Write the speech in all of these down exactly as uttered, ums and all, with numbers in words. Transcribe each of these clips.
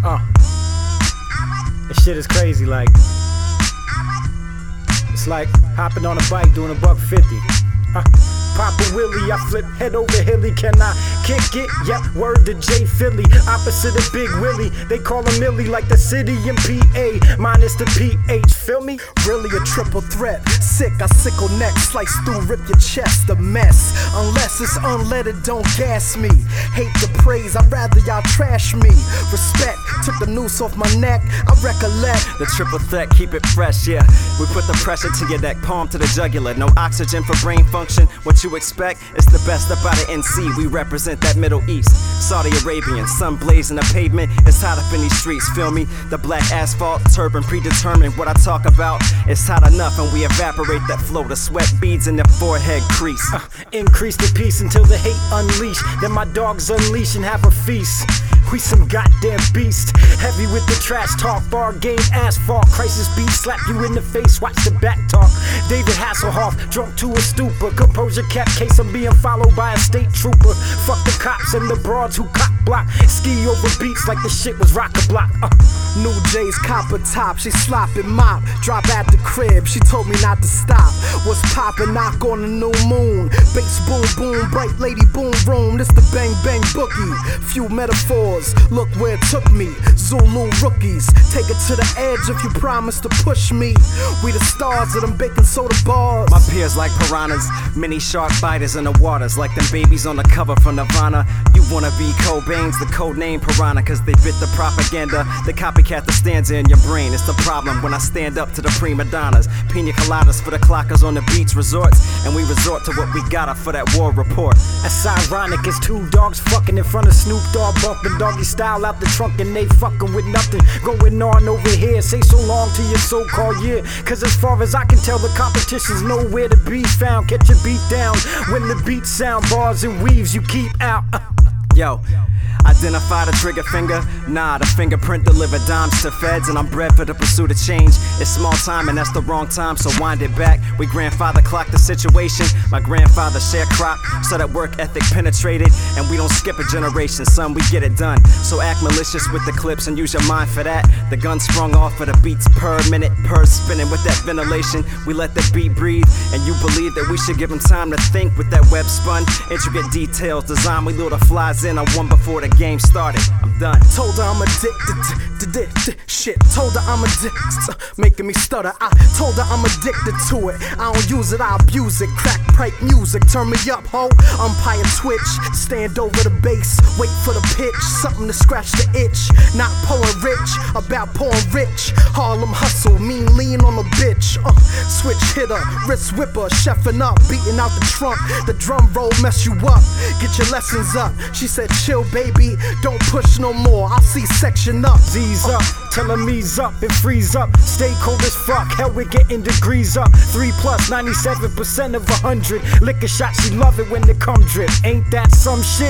Uh, this shit is crazy, like, it's like hopping on a bike doing a buck fifty. Uh, Pop a wheelie, I flip head over hilly. Can I kick it? Yep, word to J Philly. Opposite of Big Willie, they call him Millie, like the city in P A, minus the P H, feel me? Really a triple threat. Sick, I sickle neck, slice through, rip your chest, a mess. Unless it's unleaded, don't gas me. Hate the praise, I'd rather y'all trash me. Respect, took the noose off my neck, I recollect. The triple threat, keep it fresh, yeah. We put the pressure to your neck, palm to the jugular. No oxygen for brain function, what you expect? It's the best up out of N C, we represent that Middle East. Saudi Arabian, sun blazing the pavement, it's hot up in these streets, feel me? The black asphalt, turban predetermined, what I talk about. It's hot enough and we evaporate that flow, the sweat beads in the forehead crease. Uh, increase the peace until the hate unleash, then my dogs unleash and have a feast. We some goddamn beast, heavy with the trash talk, bar game, asphalt, crisis beat, slap you in the face, watch the back talk. David Hasselhoff, drunk to a stupor, composure cap case, I'm being followed by a state trooper. Fuck the cops and the broads who cock block, ski over beats like the shit was rock-a-block. Uh. New J's copper top, she slopping mop, drop at the crib, she told me not to stop. What's poppin', knock on the new moon, bass boom boom, bright lady boom room, this the bang bang boogie, few metaphors, look where it took me, Zulu rookies, take it to the edge if you promise to push me, we the stars of them baking soda bars. My peers like piranhas, mini shark biters in the waters, like them babies on the cover from Nirvana. You wanna be Cobain's, the code name Piranha, cause they bit the propaganda, the copycat that stands in your brain. It's the problem when I stand up to the prima donnas, pina coladas for the clockers on the beach resorts, and we resort to what we gotta for that war report. That's ironic, it's two dogs fucking in front of Snoop Dogg, bumping doggy style out the trunk, and they fucking with nothing going on over here. Say so long to your so-called year, cause as far as I can tell, the competition's nowhere to be found. Catch your beat down when the beats sound, bars and weaves you keep out. Uh. Yo, identify the trigger finger, nah, the fingerprint deliver dimes to feds, and I'm bred for the pursuit of change. It's small time and that's the wrong time, so wind it back. We grandfather clocked the situation, my grandfather sharecrop, so that work ethic penetrated, and we don't skip a generation, son, we get it done. So act malicious with the clips and use your mind for that. The gun sprung off of the beats per minute, per spinning with that ventilation. We let the beat breathe, and you believe that we should give them time to think with that web spun. Intricate details, design, we lure the flies in. I won before the game started, I'm done. Told her I'm addicted to this shit. Told her I'm addicted to making me stutter. I told her I'm addicted to it. I don't use it, I abuse it. Crack pipe music, turn me up, ho. Umpire twitch, stand over the bass, wait for the pitch. Something to scratch the itch. Not pouring rich, about pouring rich. Harlem hustle, mean lean on a bitch. Uh, switch hitter, wrist whipper, chefing up, beating out the trunk. The drum roll mess you up. Get your lessons up. She said, chill, baby, don't push no more. I'll see section up. Z's up, tell him ease up and freeze up. Stay cold as fuck, hell, we're getting degrees up. Three plus, ninety-seven percent of a hundred. Liquor shot, she love it when they come drip. Ain't that some shit?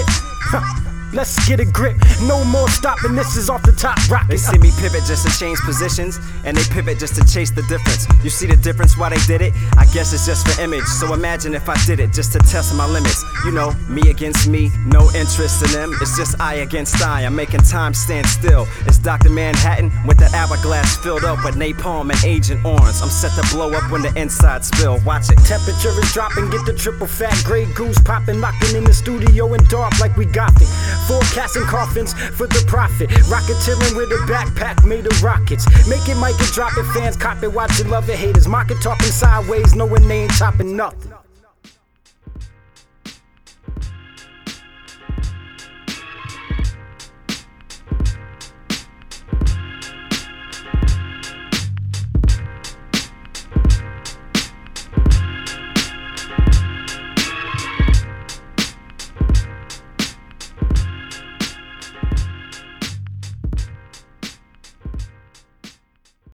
Let's get a grip, no more stopping, this is off the top rocket. They see me pivot just to change positions, and they pivot just to chase the difference. You see the difference why they did it? I guess it's just for image, so imagine if I did it just to test my limits. You know, me against me, no interest in them, it's just I against I. I'm making time stand still. It's Doctor Manhattan with the hourglass filled up with napalm and Agent Orange. I'm set to blow up when the inside spill, watch it. Temperature is dropping, get the triple fat Grey Goose popping, locking in the studio in dark like we got it. Forecasting coffins for the profit. Rocketeering with a backpack made of rockets. Make it, mic it, drop it, fans cop it, watch it, love it, haters. Market talking sideways, knowing they ain't topping nothing.